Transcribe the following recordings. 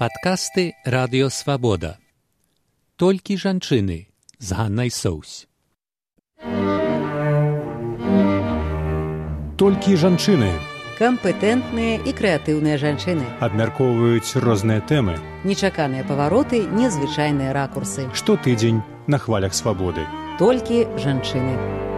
Падкасты Радыё Свабода. Толькі жанчыны з Ганнай Соўсь. Толькі жанчыны. Кампетэнтныя і крэатыўныя жанчыны. Абмяркоўваюць розныя тэмы. Нечаканыя павароты, незвычайныя ракурсы. Штотыдзень на хвалях свабоды. Толькі жанчыны.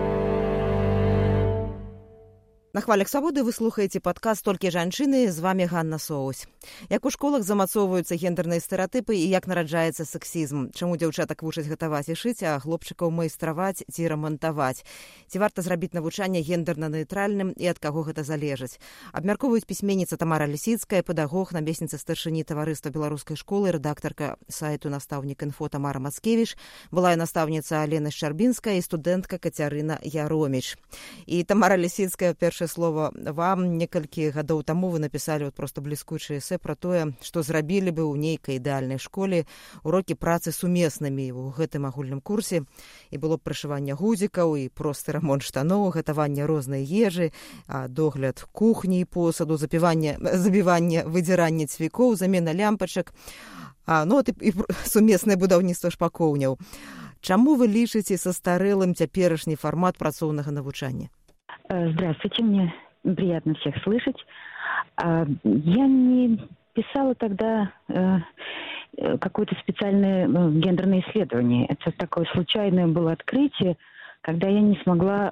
На хвалях свабоды вы слухаеце падкаст «Толькі жанчыны», з вами Ганна Соўсь. Як у школах замацоўваюцца гендерныя стэрэатыпы і як нараджаецца сексізм? Чаму дзяўчатак вучаць гатаваць і шыць, а хлопчыкаў майстраваць ці рамантаваць? Ці варта зрабіць навучанне гендерна-нейтральным і ад каго гэта залежыць? Абмяркоўваюць пісьменніца Тамара Лісіцкая, педагог, намесніца старшыні таварыства беларускай школы, рэдактарка сайту «Настаўнік.Інфо» Тамара Мацкевіч, былая настаўніца Алена Шчарбінская і студэнтка Кацярына Яроміч. І Тамара Лісіцкая, першае слово вам. Некалькі гадоў таму вы напісалі проста бліскучае эсэ пра тое, што зрабілі бы ў нейкай ідэальнай школе урокі працы сумеснымі ў гэтым агульным курсе. І было б прышыванне гузікаў, і просты рамонт штаноў, гатаванне рознай ежы, догляд кухні і посуду, забіванне, выдзіранне цвікоў, замена лямпачак, і сумеснае будаўніцтва шпакоўняў. Чаму вы лічыце састарэлым цяперашні фармат працоўнага навучання? Здравствуйте, мне приятно всех слышать. Я не писала тогда какое-то специальное гендерное исследование. Это такое случайное было открытие, когда я не смогла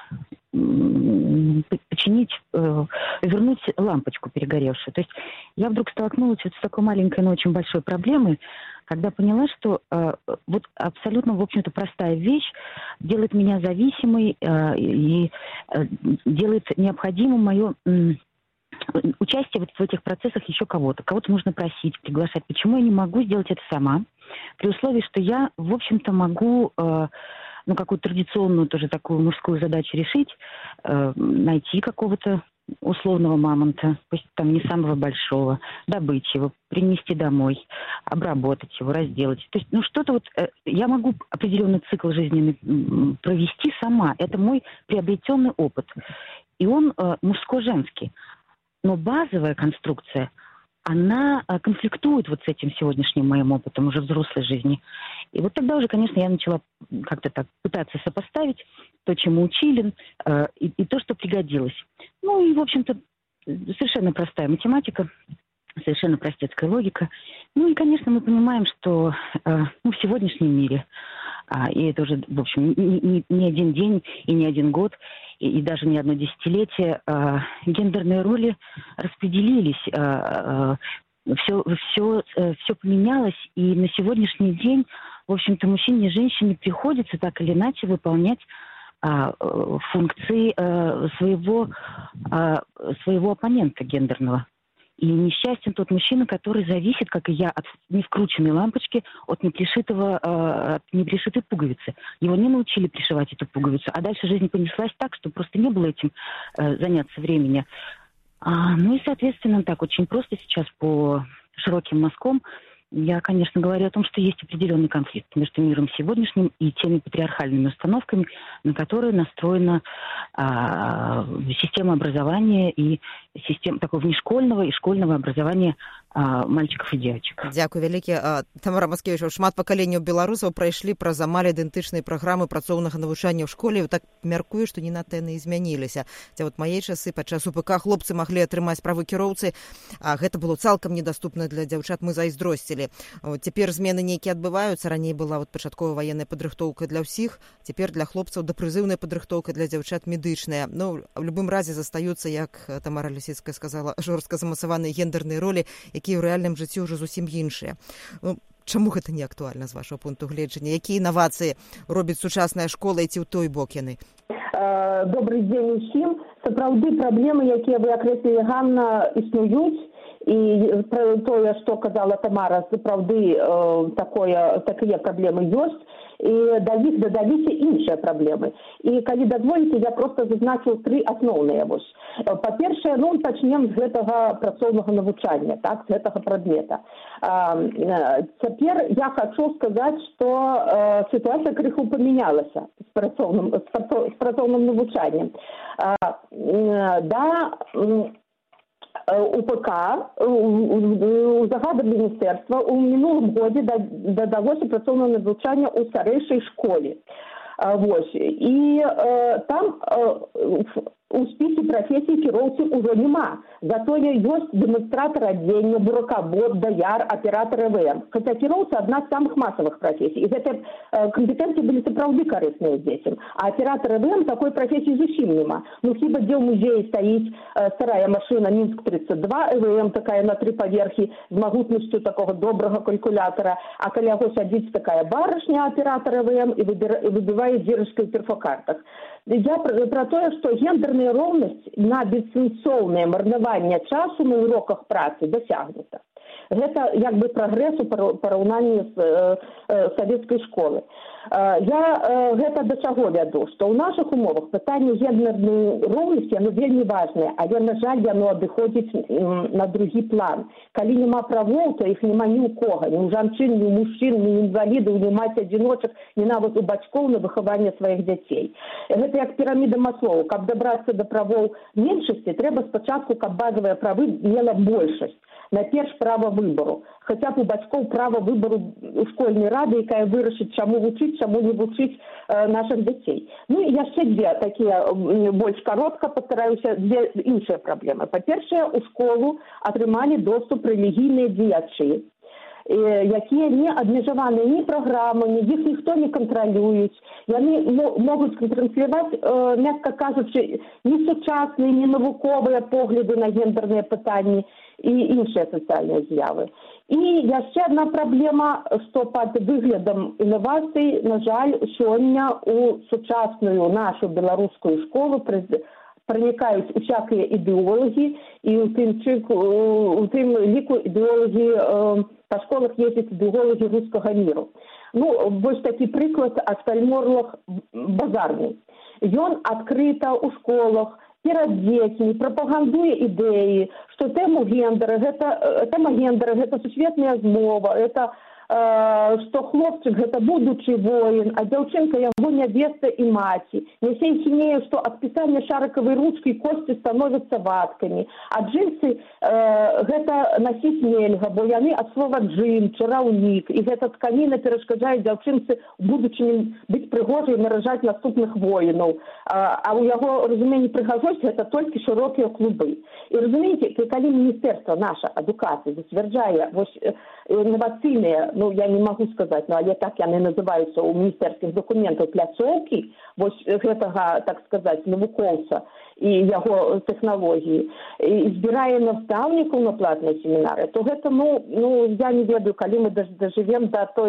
вернуть лампочку перегоревшую. То есть я вдруг столкнулась с такой маленькой, но очень большой проблемой, когда поняла, что вот абсолютно, в общем-то, простая вещь делает меня зависимой и делает необходимым мое участие вот в этих процессах еще кого-то. Кого-то нужно просить, приглашать. Почему я не могу сделать это сама? При условии, что я, в общем-то, могу какую-то традиционную тоже такую мужскую задачу решить, найти какого-то условного мамонта, пусть там не самого большого, добыть его, принести домой, обработать его, разделать. То есть, что-то вот я могу определенный цикл жизненный провести сама. Это мой приобретенный опыт. И он мужско-женский. Но базовая конструкция, она конфликтует вот с этим сегодняшним моим опытом уже взрослой жизни. И вот тогда уже, конечно, я начала как-то так пытаться сопоставить то, чему учили, и то, что пригодилось. И, в общем-то, совершенно простая математика, совершенно простецкая логика. И, конечно, мы понимаем, что в сегодняшнем мире, и это уже, в общем, не один день и не один год, и даже не одно десятилетие, гендерные роли распределились, все поменялось, и на сегодняшний день, в общем-то, мужчине и женщине приходится так или иначе выполнять функции своего оппонента гендерного. И несчастен тот мужчина, который зависит, как и я, от невкрученной лампочки, от непришитой пуговицы. Его не научили пришивать эту пуговицу, а дальше жизнь понеслась так, что просто не было этим заняться времени. И, соответственно, так очень просто сейчас по широким мазкам я, конечно, говорю о том, что есть определенный конфликт между миром сегодняшним и теми патриархальными установками, на которые настроена система образования и система такого внешкольного и школьного образования мальчиков и девочек. Дзякуй вялікі. Тамара Мацкевіч, шмат пакаленняў беларусаў прайшлі праз амаль ідэнтычныя праграмы працоўнага навучання ў школе. Так мяркую, што не надта яны і змяніліся. Вот мае часы падчас УПК хлопцы маглі атрымаць правы кіроўцы, а гэта было цалкам недаступна для дзяўчат, мы зайздросцілі. Цяпер змены нейкія адбываюцца. Раней была падпачатковая ваенная падрыхтоўка для ўсіх, цяпер для хлопцаў дапрызыўная падрыхтоўка, для дзяўчат медычная. В любым разе застаюцца, як Тамара Лісіцкая сказала, жорстка замасаваныя гендерныя ролі, якія ў рэальным жыцці ўжо зусім іншыя. Чаму гэта не актуальна з вашага пункту гледжання? Якія інавацыі робіць сучасная школа і ці ў той бок яны? Добрый дзень усім. Сапраўды праблемы, якія вы акрэслілі, Ганна, існуюць. І тое, што казала Тамара, сапраўды такія праблемы ёсць. І да іх дадаліся іншыя праблемы. І калі дазволіце, я проста зазначыў тры асноўныя. Па-першае, пачнем з гэтага працоўнага навучання, так, з гэтага прадмета. Цяпер я хачу сказаць, што сітуацыя крыху памянялася з працоўным навучаннем. УПК, у загадах міністерства у мінулым годзе дадалося працоўнае навучанне ў старэйшай школе. І там у спісе прафесій кіроўцы ўжо няма. Затое ёсць дэманстратар адзення, буракабот, даяр, аператар ЭВМ. Хаця кіроўца адна з самых масавых прафесій. І гэтыя кампетэнцыі былі сапраўды карысныя дзецям. А аператар ЭВМ такой прафесіі зусім няма. Ну, хіба дзе ў музеі стаіць старая машына Мінск-32, ЭВМ такая на 3 паверхі, з магутнасцю такога добрага калькулятора, а каля яго сядзіць такая барышня, аператар ЭВМ, і выбівае дзірачкай ў перфокартах. Я про тое, што гендерная роўнасць на бессэнсоўнае марнаванне часу на уроках працы дасягнута. Гэта як бы прагрэс у параўнанні з савецкай школы. Я гэта да чаго вяду, што ў нашых умовах пытанне гендернай роўнасці, яно вельмі важнае, але, на жаль, яно адыходзіць на другі план. Калі няма правоў, то іх няма ні ў кога, ні ў жанчын, ні ў мужчын, ні ў інвалідаў, ні маці-адзіночак, ні нават у бацькоў на выхаванне сваіх дзяцей. Гэта як піраміда Маслоу. Каб дабрацца да правоў меншасці, трэба спачатку, каб базавыя правы мела большасць. Найперш права выбору. Хаця б у бацькоў права выбору у школьнай рады, якая вырашыць, чаму вучыць, чаму не вучыць нашых дзяцей. Ну і яшчэ дзве такія больш каротка, пастараюся, дзве іншыя праблемы. Па-першае, у школу атрымалі доступ рэлігійныя дзеячы, якія не абмежаваныя ні праграмамі, іх ніхто не кантралююць. Яны могуць трансляваць, мякка кажучы, не сучасныя, не навуковыя погляды на гендерныя пытанні і іншыя сацыяльныя з'явы. І яшчэ адна праблема, што пад выглядам інавацый, на жаль, сёння у сучасную нашу беларускую школу пранікаюць усякія ідэолагі, і у тым ліку ідэолагі па школах ездзяць ідэолагі рускага міру. Ну, вось такі прыклад Офтальморлог Базарны. Ён адкрыта ў школах перад дзецьмі прапагандуе ідэі, што тэма гендера гэта сусветная змова, гэта што хлопчык гэта будучы воін, а дзяўчынка яго нявеста і маці. Нясе хінею, што ад пісання шарыкавай ручкай косці становяцца вадкамі, а джинсы гэта насіць нельга, бо яны ад слова джин, чараўнік, і гэта тканіна перашкаджае дзяўчынцы у будучыні быць прыгожай і наражаць наступных воінаў. А ў яго разуменні прыгажосць гэта толькі шырокія клубы. І разумееце, калі міністэрства наша адукацыі зацвярджае вось інавацыйныя, ну, я не магу сказаць, ну, але так яны называюцца ў міністэрскіх дакументах пляцоўкі, вось гэтага, так сказаць, навукоўца і яго тэхналогіі, і збірае настаўнікаў на платныя семінары, то гэта, я не ведаю, калі мы дажывем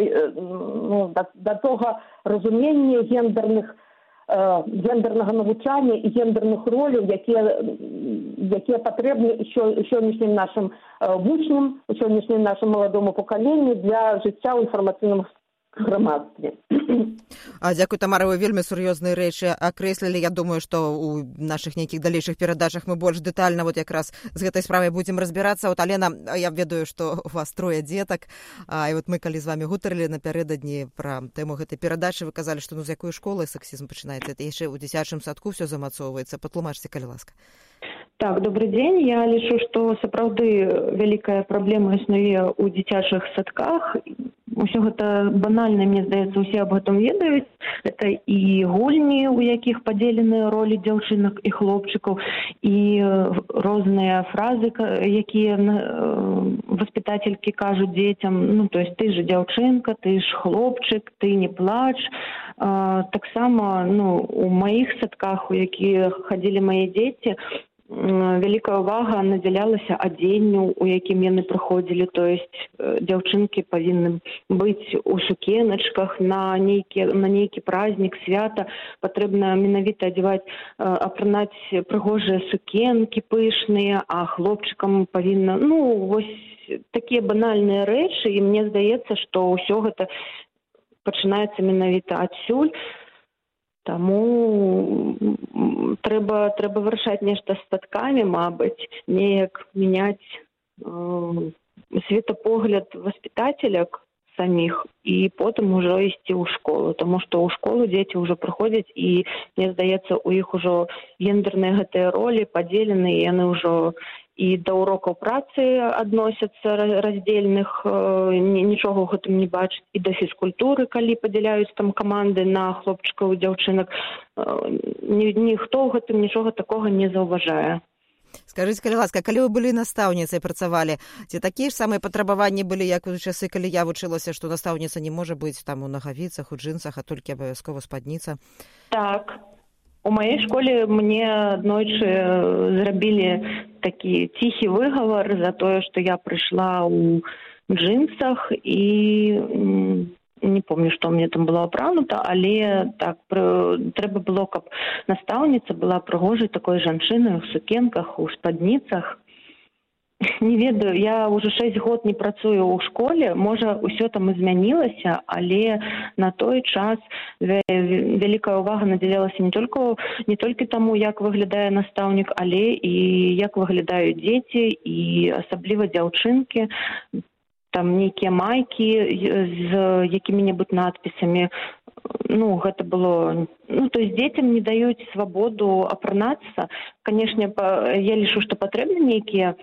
да того разумення гендернага навучання і гендерных роляў, якія патрэбны сённяшнім нашым вучням, сённяшнім нашым маладому пакаленню для жыцця ў інфармацыйным грамадстве. Дзякуй, Тамара, вы вельмі сур'ёзныя рэчы акрэслілі. Я думаю, што ў нашых нейкіх далейшых перадачах мы больш дэтальна вот якраз з гэтай справай будзем разбірацца. Вот, Алена, я ведаю, што у вас 3 дзетак, і вот мы калі з вамі гутарылі напярэдадні пра тэму гэтай перадачы, вы казалі, што з якой школы сексізм пачынаецца? Это яшчэ ў дзіцячым садку ўсё замацоўваецца. Патлумачце, калі ласка. Так, добрый дзень. Я лічу, што сапраўды вялікая праблема існуе ў дзіцячых садках. Усё гэта банальна, мне здаецца, усе аб гэтым ведаюць. Это і гульні, у якіх падзеленыя ролі дзяўчынак і хлопчыкаў, і розныя фразы, якія воспитателькі кажуць дзецям. Ну, то есть, ты ж дзяўчынка, ты ж хлопчык, ты не плач. Таксама, у маіх садках, у якія хадзілі мае дзеці, вялікая ўвага надзялялася адзенню, у якім яны прыходзілі, то есть дзяўчынкі павінны быць у сукеначках на нейкі празднік, свята, патрэбна менавіта адзяваць, апранаць прыгожыя сукенкі пышныя, а хлопчыкам павінна, вось такія банальныя рэчы, і мне здаецца, што ўсё гэта пачынаецца менавіта адсюль. Таму трэба вырашаць нешта з садкамі, мабыць, неяк мяняць светапогляд воспитателек саміх і потым ужо ісці ў школу, таму што ў школу дзеці ўжо прыходзяць і, мне здаецца, у іх ужо гендерныя гэтыя ролі падзелены, і яны ўжо і да урокаў працы адносяцца раздзельных, нічога ў гэтым не бачаць, і да фізкультуры, калі падзяляюць там каманды на хлопчыкаў і дзяўчынак, ніхто ў гэтым нічога такога не заўважае. Скажыце, калі ласка, калі вы былі настаўніцай, працавалі, ці такія ж самыя патрабаванні былі, як у часы, калі я вучылася, што настаўніца не можа быць там у нагавіцах, у джинсах, а толькі абавязкова спадніца? Так. У маёй школе мне аднойчы зрабілі такі ціхі выгавар за тое, што я прыйшла ў джинсах і... Не помню, што мне там было апранута, але так трэба было, каб настаўніца была прыгожай такой жанчынай у сукенках, у спадніцах. Не ведаю, я ўжо 6 год не працую ў школе, можа, ўсё там і змянілася, але на той час вялікая ўвага надзялялася не толькі таму, як выглядае настаўнік, але і як выглядаюць дзеці, і асабліва дзяўчынкі. Там нейкія майкі з якімі-небудзь надпісамі. Ну, гэта было... Ну, то есть дзецям не даюць свабоду апранацца. Канешне, я лічу, што патрэбны нейкія...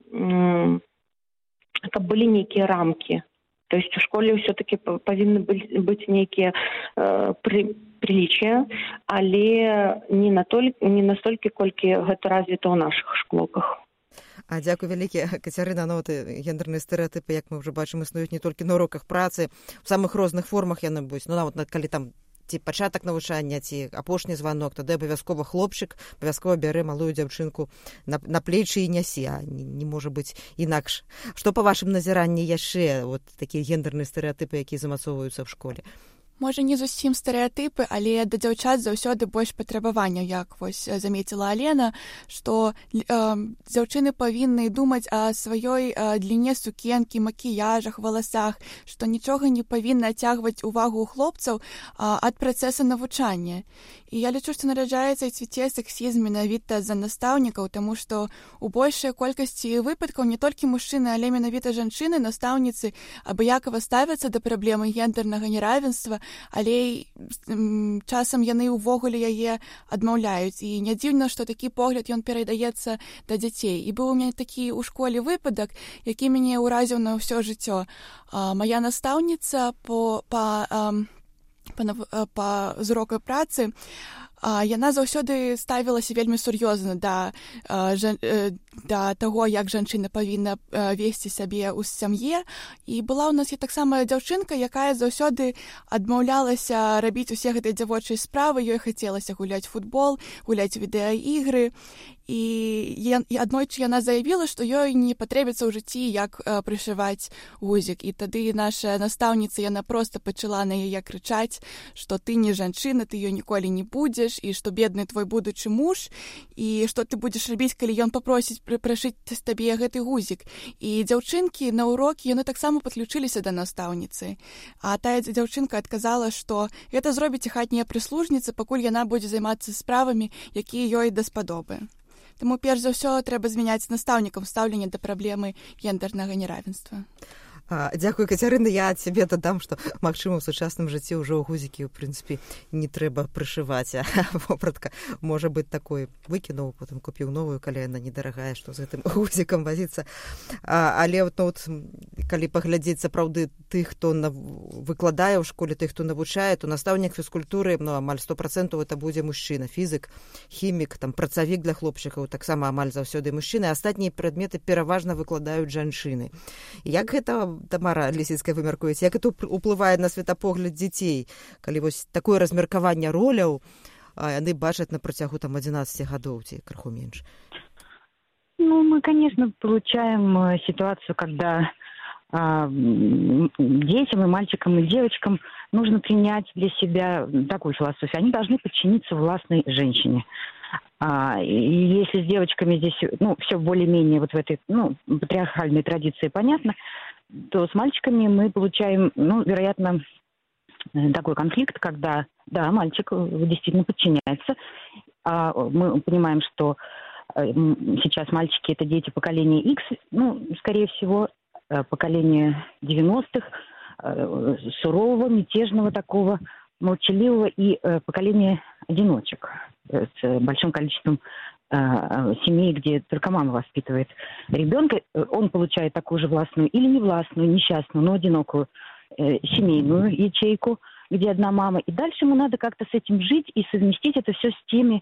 каб былі нейкія рамкі. То есть у школе ўсё-таки павінны быць нейкія прилічия, але не настолькі, колькі гэта развіта ў нашых школах. Дзякуй вялікі, Кацярына. Ну, гендерныя стэрэатыпы, як мы ўжо бачым, існуюць не толькі на уроках працы, у самых розных формах яны будуць. Ну, нават калі там ці пачатак навучання, ці апошні званок, тады абавязкова хлопчык абавязкова бярэ малую дзяўчынку на плечы і нясе, а не можа быць інакш. Што па вашым назіранні яшчэ такія гендерныя стэрэатыпы, якія замацоўваюцца ў школе? Можа, не зусім стэрэатыпы, але да дзяўчат заўсёды больш патрабаванняў, як вось замеціла Алена, што дзяўчыны павінны думаць о сваёй дліне сукенкі, макіяжах, валасах, што нічога не павінна адцягваць увагу ў хлопцаў ад працэса навучання. І я лічу, што нараджаецца і цвіце сексізм менавіта з-за настаўнікаў, таму што у большай колькасці выпадкаў не толькі мужчыны, але менавіта жанчыны, настаўніцы абыякава ставяцца да праблемы гендернага неравенства, але часам яны ўвогуле яе адмаўляюць. І не дзіўна, што такі погляд ён перадаецца да дзяцей. І быў у мяне такі ў школе выпадак, які мяне ўразіў на ўсё жыццё. Мая настаўніца з урокаў працы, яна заўсёды ставілася вельмі сур'ёзна да таго, як жанчына павінна весці сябе ў сям'і. І была ў нас і таксама дзяўчынка, якая заўсёды адмаўлялася рабіць усе гэтыя дзявочыя справы. Ёй хацелася гуляць футбол, гуляць відэаігры. І аднойчы яна заявіла, што ёй не патрэбіцца ў жыцці, як прышываць гузік. І тады наша настаўніца, яна проста пачала на яе крычаць, што ты не жанчына, ты ёй ніколі не будзеш, і што бедны твой будучы муж, і што ты будзеш рабіць, калі ён папросіць прышыць з табе гэты гузік. І дзяўчынкі на ўрокі, яны таксама падключыліся да настаўніцы. А тая дзяўчынка адказала, што гэта зробіць хатняя прыслужніца, пакуль яна будзе займацца справамі, якія ёй даспадобы. Таму перш за ўсё трэба змяняць настаўнікам стаўленне да праблемы гендернага неравенства. Дзякуй, Кацярына. Я ад сябе дадам, што, магчыма, у сучасным жыцці ўжо гузікі, ў прынцыпе, не трэба прышываць, а вопратка можа быць такой. Выкінуў, потым купіў новую, калі яна недарагая, што з гэтым гузікам вазіцца. Але калі паглядзець сапраўды тых, хто выкладае ў школе, тых, хто навучае, то настаўнік фізкультуры, амаль 100% это будзе мужчына, фізік, хімік, працавік для хлопчыкаў, таксама амаль заўсёды мужчыны. Астатнія прадметы пераважна выкладаюць жанчыны. Як гэта, Тамара Лісіцкая, вы мяркуеце, як это ўплывае на светапогляд дзяцей, калі вось такое размеркаванне роляў яны бачаць на працягу 11 гадоў ці крыху менш? Ну, мы, конечно, получаем ситуацию, когда детям, и мальчикам, и девочкам нужно принять для себя такую философию. Они должны подчиниться властной женщине. И если с девочками здесь, все более-менее вот в этой, патриархальной традиции понятно, то с мальчиками мы получаем, вероятно, такой конфликт, когда, да, мальчик действительно подчиняется. Мы понимаем, что сейчас мальчики – это дети поколения X, скорее всего, поколения 90-х, сурового, мятежного такого, молчаливого, и поколение одиночек с большим количеством семей, где только мама воспитывает ребенка, он получает такую же властную или невластную, несчастную, но одинокую семейную ячейку, где одна мама. И дальше ему надо как-то с этим жить и совместить это все с теми,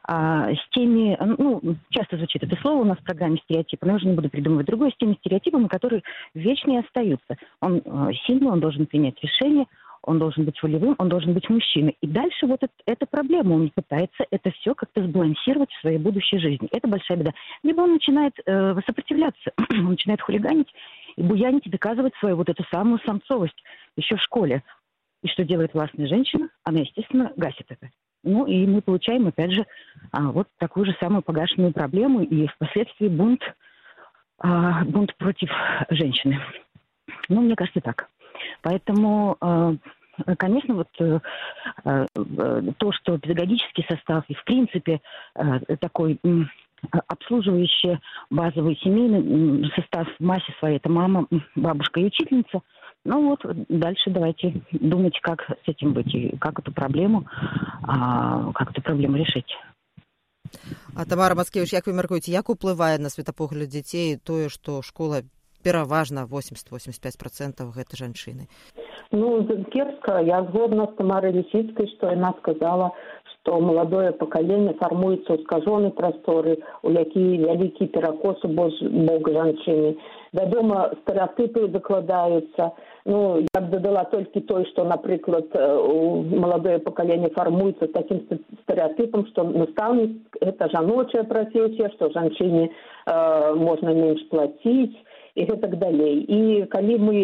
часто звучит это слово у нас в программе стереотипы, но я уже не буду придумывать другое, с теми стереотипами, которые вечные остаются. Он сильный, он должен принять решение, он должен быть волевым, он должен быть мужчиной. И дальше вот эта проблема. Он пытается это все как-то сбалансировать в своей будущей жизни. Это большая беда. Либо он начинает сопротивляться, он начинает хулиганить и буянить, и доказывать свою вот эту самую самцовость еще в школе. И что делает властная женщина? Она, естественно, гасит это. Ну и мы получаем, опять же, вот такую же самую погашенную проблему и впоследствии бунт против женщины. Ну, мне кажется, так. Поэтому, конечно, вот то, что педагогический состав и, в принципе, такой обслуживающий базовый семейный состав в массе своей, это мама, бабушка и учительница. Ну вот, дальше давайте думать, как с этим быть и как эту проблему решить. А Тамара Мацкевіч, як вы мяркуеце, як уплывае на светапогляд дзяцей тое, што школа пераважна 80-85% гэта жанчыны? Ну, кепска. Я згодна з Тамарай Лісіцкай, што яна сказала, што маладое пакаленне фармуецца ў скажонай прасторы, у які вялікі перакос у бок жанчыны. Вядома, стэрэатыпы закладаюцца. Ну, я б дадала толькі той, што, напрыклад, маладое пакаленне фармуецца з такім стэрэатыпам, што настаўнік – гэта жаночая прафесія, што жанчыне можна менш плаціць і гэтак далей. І калі мы,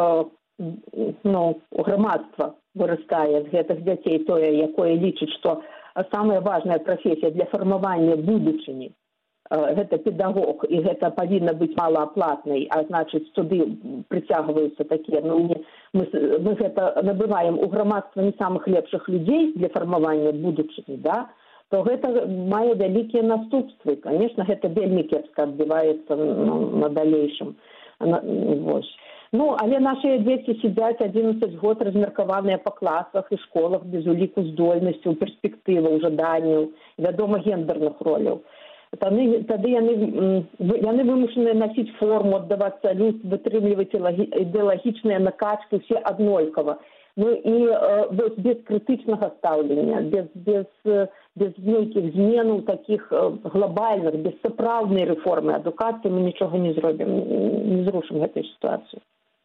грамадства вырастае з гэтых дзяцей тое, якое лічыць, што самая важная прафесія для фармавання будучыні гэта педагог, і гэта павінна быць малааплатнай, а значыць, туды прыцягваюцца такія, мы гэта набываем у грамадства не самых лепшых людзей для фармавання будучыні, да, то гэта мае вялікія наступствы. Конечно, гэта вельмі кепска адбіваецца на далейшым. Вось. Ну, але нашыя дзеці сядзяць 11 год размеркаваныя па класах і школах без уліку здольнасцяў, перспектываў, жаданняў, вядома, гендерных роляў. Тады яны вымушаныя насіць форму, аддавацца люд, вытрымліваць ідэалагічныя накачкі, все аднолькава. Ну і без крытычнага стаўлення, без нейкіх зменаў такіх глобальных, без сапраўднай рэформы адукацыі мы нічога не зробім, не зрушым гэтай сітуацыі.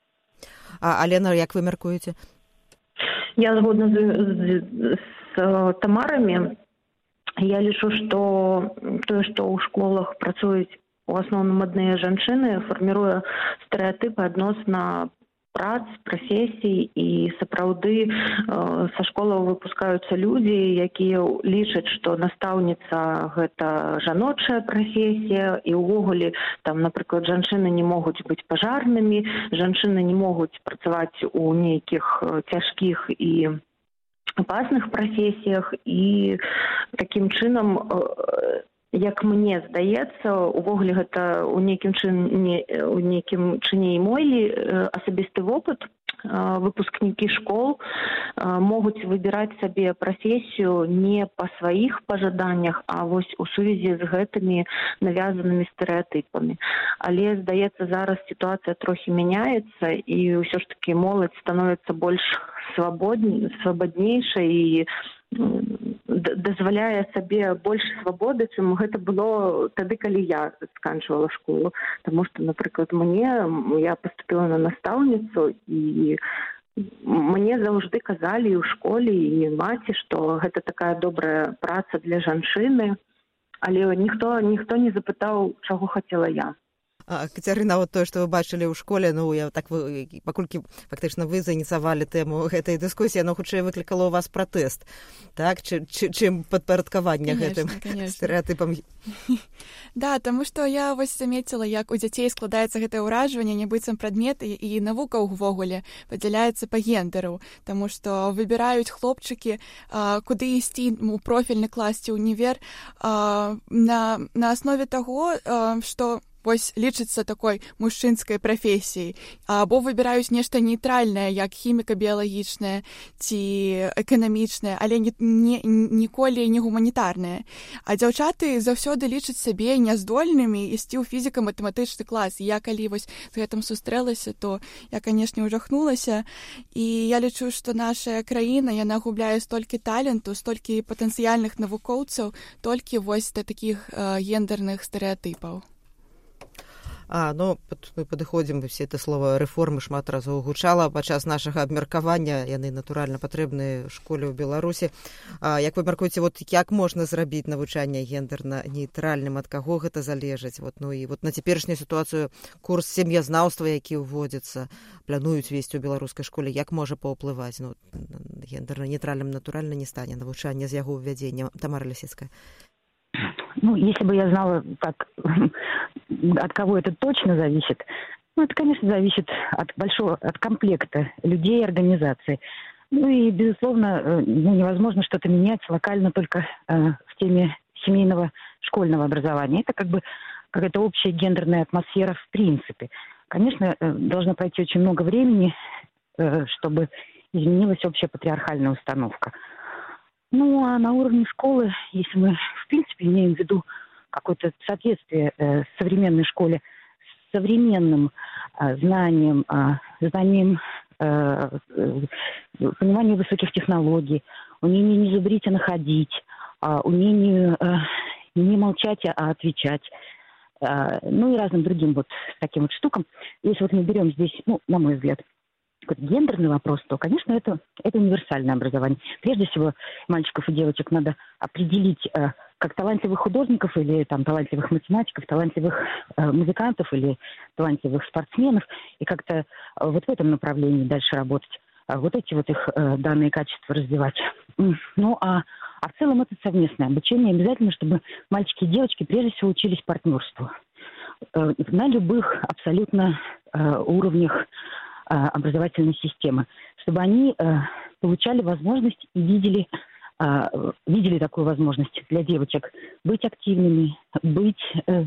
А Алена, як вы мяркуеце? Я згодна з Тамарамі. Я лічу, што тое, што ў школах працуюць у асноўным адныя жанчыны, фарміруе стэрэатыпы адносна прац, прафесій, і сапраўды са школаў выпускаюцца людзі, якія лічаць, што настаўніца гэта жаночая прафесія, і ўвогуле, там, напрыклад, жанчыны не могуць быць пажарнымі, жанчыны не могуць працаваць у нейкіх цяжкіх і опасных прафесіях, і такім чынам, як мне здаецца, увогуле гэта у нейкім чыне і мой асабісты вопыт. Выпускнікі школ могуць выбіраць сабе прафесію не па сваіх пажаданнях, а вось у сувязі з гэтымі навязанымі стэрэатыпамі. Але, здаецца, зараз сітуацыя трохі мяняецца, і ўсё ж такі моладзь становіцца больш свабаднейшай і дазваляе сабе больш свабоды, чым гэта было тады, калі я сканчвала школу. Таму што, напрыклад, я паступіла на настаўніцу, і мне заўжды казалі ў школе і маці, што гэта такая добрая праца для жанчыны, але ніхто не запытаў, чаго хацела я. Кацярына, вот тое, што вы бачылі ў школе, паколькі фактычна вы заініцыявалі тэму гэтай дыскусіі, яно хутчэй выклікала ў вас пратэст, так? Чым падпарадкаванне гэтым стэрэатыпам. Да, таму што я вось заметила, як у дзяцей складаецца гэтае ўражванне, нібыццам прадметы і навука ўвогуле падзяляецца па гендеру, таму што выбіраюць хлопчыкі, куды ісці у профільны клас ці ўнівер на аснове таго, што вось лічыцца такой мужчынскай прафесіяй, або выбіраюць нешта нейтральнае, як хіміка біялагічная ці эканамічная, але ніколі не гуманітарная. А дзяўчаты заўсёды лічаць сябе няздольнымі ісці ў фізіка-матэматычны клас. Я калі вось з гэтым сустрэлася, то я, канешне, ужахнулася. І я лічу, што наша краіна, яна губляе столькі таленту, столькі патэнцыяльных навукоўцаў, толькі вось да такіх гендерных стэрэатыпаў. Ну, мы падыходзім, все это слово рэформы шмат разоў гучала падчас нашага абмеркавання, яны натуральна патрэбныя школе ў Беларусі. Як вы мяркуеце, як можна зрабіць навучанне гендерна-нейтральным, ад каго гэта залежыць? І на цяперашнюю сітуацыю курс сям'язнаўства, які ўводзіцца, плануюць весці ў беларускай школе, як можа паўплываць? Гендерна-нейтральным натуральна не стане навучанне з яго ўвядзеннем. Тамара Лісіцкая. Если бы я знала, от кого это точно зависит, это, конечно, зависит от комплекта людей и организаций. И, безусловно, невозможно что-то менять локально только в теме семейного школьного образования. Это какая-то общая гендерная атмосфера в принципе. Конечно, должно пройти очень много времени, чтобы изменилась общая патриархальная установка. А на уровне школы, если мы, в принципе, имеем в виду какое-то соответствие современной школе с современным знанием, пониманием высоких технологий, умением не зубрить, а находить, умением не молчать, а отвечать, и разным другим таким штукам. Если мы берем здесь, на мой взгляд, гендерный вопрос, то, конечно, это универсальное образование. Прежде всего, мальчиков и девочек надо определить как талантливых художников или талантливых математиков, талантливых музыкантов или талантливых спортсменов, и как-то в этом направлении дальше работать, эти их данные качества развивать. А в целом это совместное обучение. Обязательно, чтобы мальчики и девочки прежде всего учились партнерству на любых абсолютно уровнях образовательной системы, чтобы они получали возможность и видели такую возможность для девочек быть активными, быть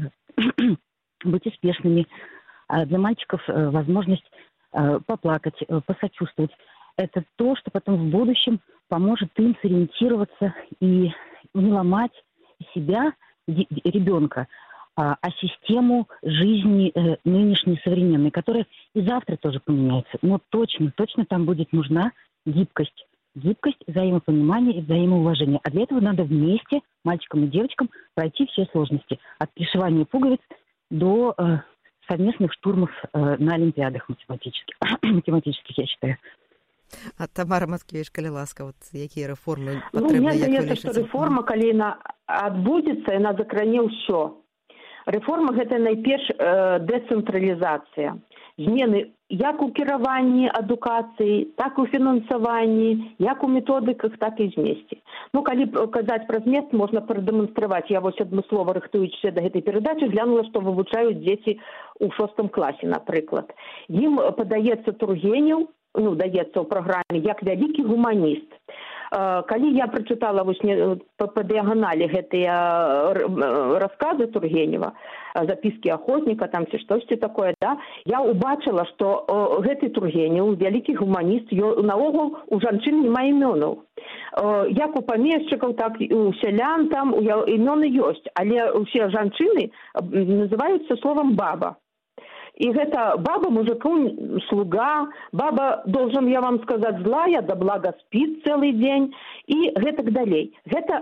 успешными, для мальчиков возможность поплакать, посочувствовать. Это то, что потом в будущем поможет им сориентироваться и не ломать себя, ребенка, а систему жизни нынешней современной, которая и завтра тоже поменяется. Но точно там будет нужна гибкость, взаимопонимание и взаимоуважение. А для этого надо вместе, мальчикам и девочкам, пройти все сложности. От пришивания пуговиц до совместных штурмов на олимпиадах математических, я считаю. А Тамара Маткевич, калі ласка, якія рэформы патрэбныя, як вы лічыце? Рэформа, калі яна адбудзецца, яна закране ўсё. Рэформа – гэта найперш дэцэнтралізацыя. Змены як у кіраванні адукацыі, так у фінансаванні, як у методыках, так і змесце. Калі казаць пра змест, можна прадэманстраваць. Я адмыслова рыхтуючыся да гэтай перадачы глянула, што вывучаюць дзеці ў 6 класе, напрыклад. Ім падаецца Тургенеў, даецца ў праграме, як вялікі гуманіст. Калі я прачытала па дыяганалі гэтыя расказы Тургенева, запіскі охотніка, ці штосьці такое, я убачыла, што гэты Тургенеў, вялікі гуманіст, наогул у жанчын няма імёнаў. Як у памешчыкаў, так і у сялян там імёны ёсць, але ўсе жанчыны называюцца словам баба. И это баба мужику слуга, баба, должен я вам сказать, злая, да благо спит целый день, и гэтак далей.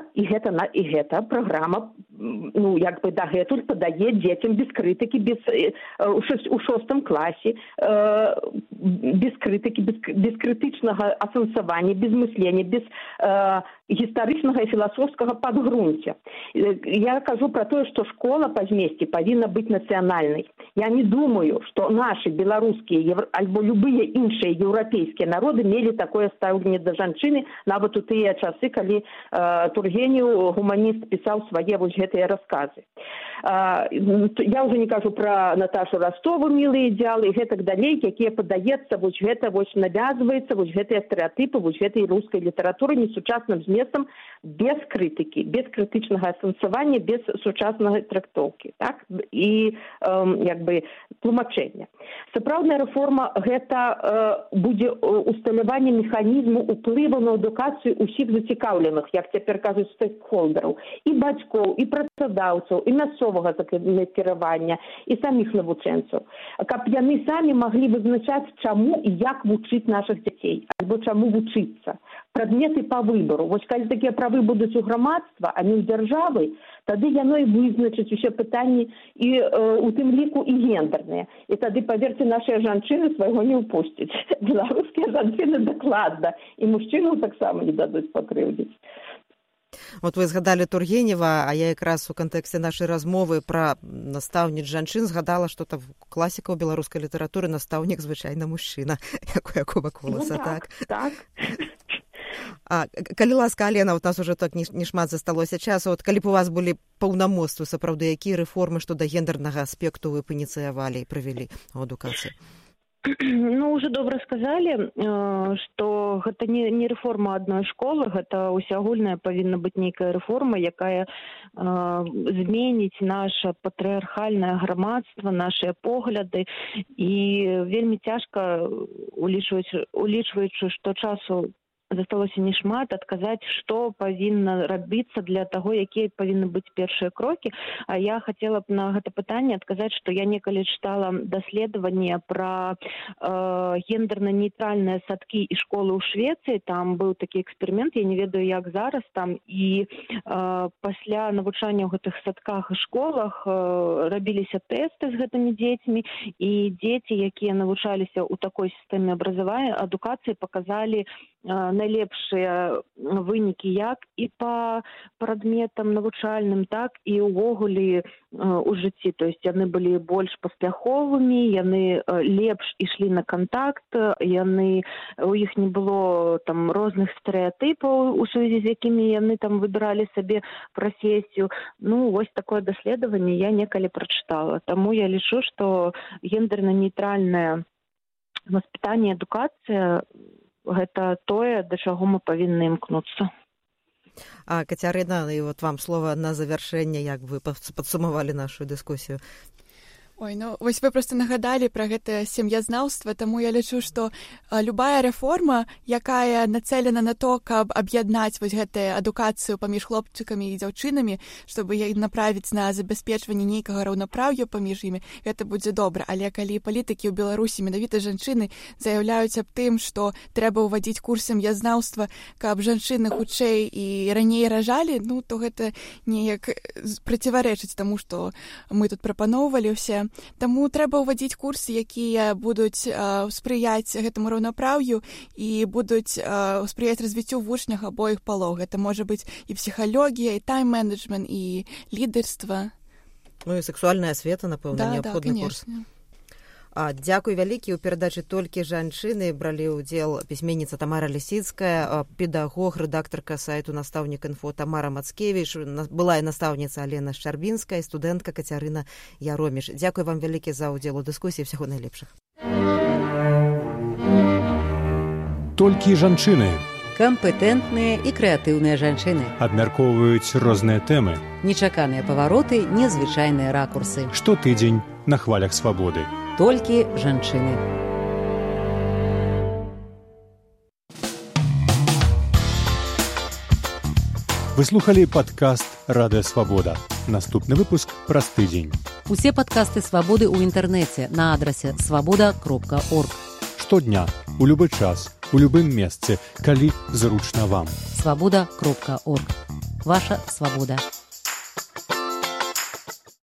Гэта программа, дагэтуль падае дзецям без крытыкі, у 6 класе, без крытыкі, без крытычнага асэнсавання, без мыслення, без гістарычнага і філасофскага падгрунця. Я кажу про тое, што школа па змесце павінна быць нацыянальнай. Я не думаю, што нашы беларускія альбо любыя іншыя еўрапейскія народы мелі такое стаўленне да жанчыны нават у тыя часы, калі Тургенеў, гуманіст, пісаў свае гэтыя расказы. Я ўжо не кажу пра Наташу Ростову, мілыя ідеалы, і гэтак далей, якія падае несецца гэта навязваецца гэтыя стэрэатыпы гэтай рускай літаратуры несучасным зместам без крытыкі, без крытычнага асэнсавання, без сучаснай трактоўкі, так? І тлумачэння. Сапраўдная рэформа гэта будзе усталяванне механізму ўплыву на адукацыю ўсіх зацікаўленых, як цяпер кажуць, стейкхолдераў, і бацькоў, і працадаўцаў, і мясцовага кіравання, і саміх навучэнцаў, каб яны самі маглі вызначаць, чаму і як вучыць нашых дзяцей, альбо чаму вучыцца. Прадметы па выбару. Вось калі такія правы будуць у грамадства, а не ў дзяржавы, тады яно і вызначыць усе пытанні і у тым ліку і гендерныя. І тады, паверце, нашыя жанчыны свайго не ўпусцяць. Беларускія жанчыны дакладна. І мужчынаў таксама не дадуць пакрыўдзіць. Вот вы згадалі Тургенева, а я якраз у кантэксце нашай размовы пра настаўніц жанчын згадала, што там класіка ў беларускай літаратуры настаўнік звычайна мужчына, як у Якова Коласа, так? Так. Калі ласка, Алена, у нас уже так не шмат засталося часу, калі б у вас былі паўнамоцтвы, сапраўды, якія рэформы што да гендернага аспекту вы б ініцыявалі і правялі ў адукацыі? Ну, уже добра сказалі, што гэта не рэформа адной школы, гэта усеагульная павінна быць нейкая рэформа, якая зменіць наша патрыархальнае грамадства, нашыя погляды, і вельмі цяжка, улічваючы, што часу засталося не шмат, адказаць, што павінна рабіцца для таго, якія павінны быць першыя крокі. А я хацела б на гэта пытанне адказаць, што я некалі чытала даследаванне пра гендерна-нейтральныя садкі і школы ў Швецыі. Там быў такі эксперымент, я не ведаю, як зараз там. І пасля навучання ў гэтых садках і школах рабіліся тэсты з гэтымі дзецьмі, і дзеці, якія навучаліся ў такой сістэме адукацыі, паказалі найлепшыя вынікі як і па прадметам навучальным, так і ўвогуле у жыцці. То есть яны былі больш паспяховымі, яны лепш ішлі на кантакт, у іх не было там розных стэрэатыпаў, у сувязі з якімі яны там выбіралі сабе прафесію. Ну, вось такое даследаванне я некалі прачытала. Таму я лічу, што гендерна-нейтральнае воспитанне, адукацыя гэта тое, да чаго мы павінны імкнуцца. Кацярына, і вот вам слова на завяршэнне, як вы падсумавалі нашу дыскусію. Ой, ну, вось вы проста нагадалі пра гэтае сям'язнаўства, таму я лічу, што любая рэформа, якая нацэлена на то, каб аб'яднаць вось гэтую адукацыю паміж хлопчыкамі і дзяўчынамі, чтобы яе направіць на забяспечванне нейкага раўнапраўя паміж імі, гэта будзе добра. Але калі палітыкі ў Беларусі, менавіта жанчыны, заяўляюць аб тым, што трэба ўвадзіць курс сям'язнаўства, каб жанчыны хутчэй і раней ражалі, ну, то гэта неяк проціварэчыць таму, што мы тут прапаноўвалі ўсе. Таму трэба ўвадзіць курсы, якія будуць спрыяць гэтаму раўнапраўю і будуць спрыяць развіццю вучнях абоіх палоў. Гэта можа быць і псіхалогія, і тайм-менеджмент, і лідарства. Ну і сексуальная асвета, напэўна, неабходны курс. Дзякуй вялікі. У перадачы «Толькі жанчыны» бралі ўдзел пісьменніца Тамара Лісіцкая, педагог, рэдактарка сайту «Настаўнік.Інфо» Тамара Мацкевіч, былая настаўніца Алена Шчарбінская, студэнтка Кацярына Яроміш. Дзякуй вам вялікі за ўдзел у дыскусіі. Всяго найлепшых. Толькі жанчыны. Кампетэнтныя і крэатыўныя жанчыны. Абмяркоўваюць розныя тэмы. Нечаканыя павароты, незвычайныя ракурсы. Штотыдзень на хвалях свабоды. Толькі жанчыны. Вы слухалі падкаст «Радыё Свабода». Наступны выпуск праз тыдзень. Усе падкасты «Свабоды» ў інтэрнэце на адрасе свабода.орг. Штодня, у любы час, у любым месцы, калі зручна вам. Свабода.орг. Ваша свабода.